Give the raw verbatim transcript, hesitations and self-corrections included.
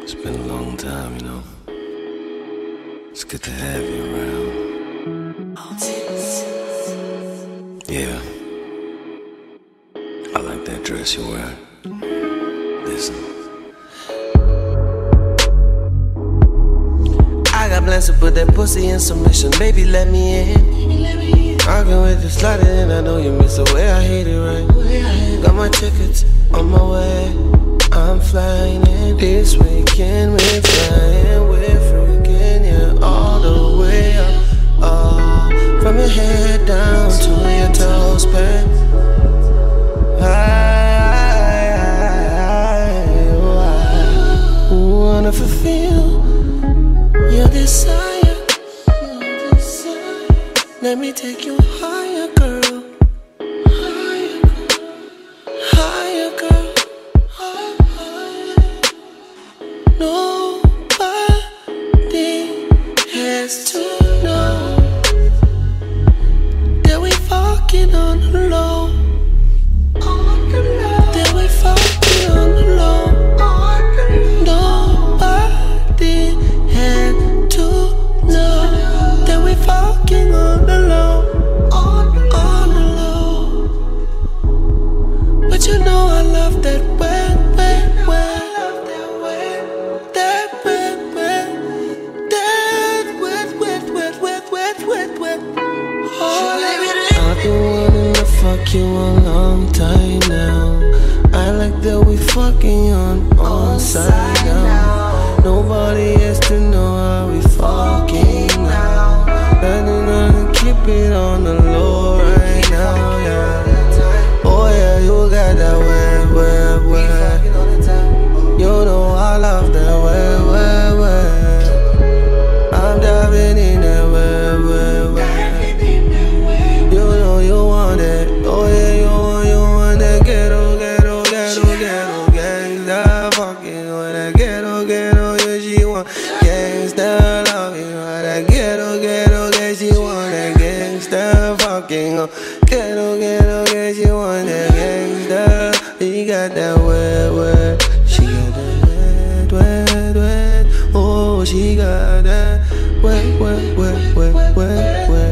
It's been a long time, you know. It's good to have you around. Yeah. I like that dress you're wearing. Listen. I got plans to put that pussy in submission. Baby, let me in. I can't wait to slide it in. I know you miss the way I hate it, right? Got my tickets on my way. I'm flying in this weekend. We're flying, we're freaking, yeah, all the way up. Oh, from your head down to your toes, babe. I, I, I wanna fulfill your desire, your desire. Let me take you higher, girl. Higher, higher, girl. Nobody has to know that we fucking on the low. That we fucking on the low. Nobody had to know that we fucking on the low. On the low. But you know I love that wet, wet, wet. I've been wanting to fuck you a long time now. I like that we fucking on on side now. Nobody has to know how we fucking now. Letting on keep it on the low right now, yeah. Oh yeah, you got that wet, wet, wet. You know I love that wet, wet, wet. I'm diving in that wet, wet, wet. Oh yeah, you want, you want that ghetto, ghetto, ghetto, ghetto, gangsta. Fucking with that ghetto, ghetto, yeah, she want gangsta. Loving with that ghetto, ghetto, yeah, she want that gangsta. Fucking on ghetto, ghetto, yeah, she want that gangsta. She got that wet, wet. She got that wet, wet, wet. Oh, she got that wet, wet, wet, wet, wet, wet.